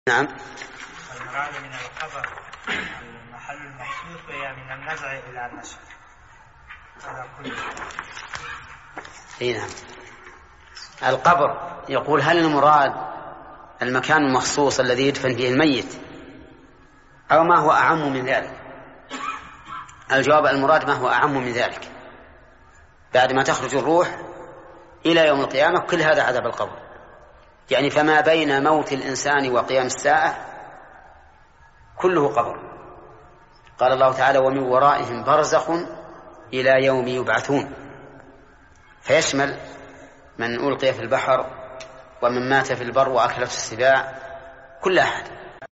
نعم. المراد من القبر المحل المخصوص وهي من النزع إلى النشر على كل. نعم. القبر يقول هل المراد المكان المخصوص الذي يدفن فيه الميت أو ما هو أعم من ذلك؟ الجواب المراد ما هو أعم من ذلك. بعد ما تخرج الروح إلى يوم القيامة كل هذا عذاب القبر، يعني فما بين موت الإنسان وقيام الساعة كله قبر. قال الله تعالى ومن ورائهم برزخ إلى يوم يبعثون، فيشمل من ألقي في البحر ومن مات في البر وأكلته السباع، كل أحد.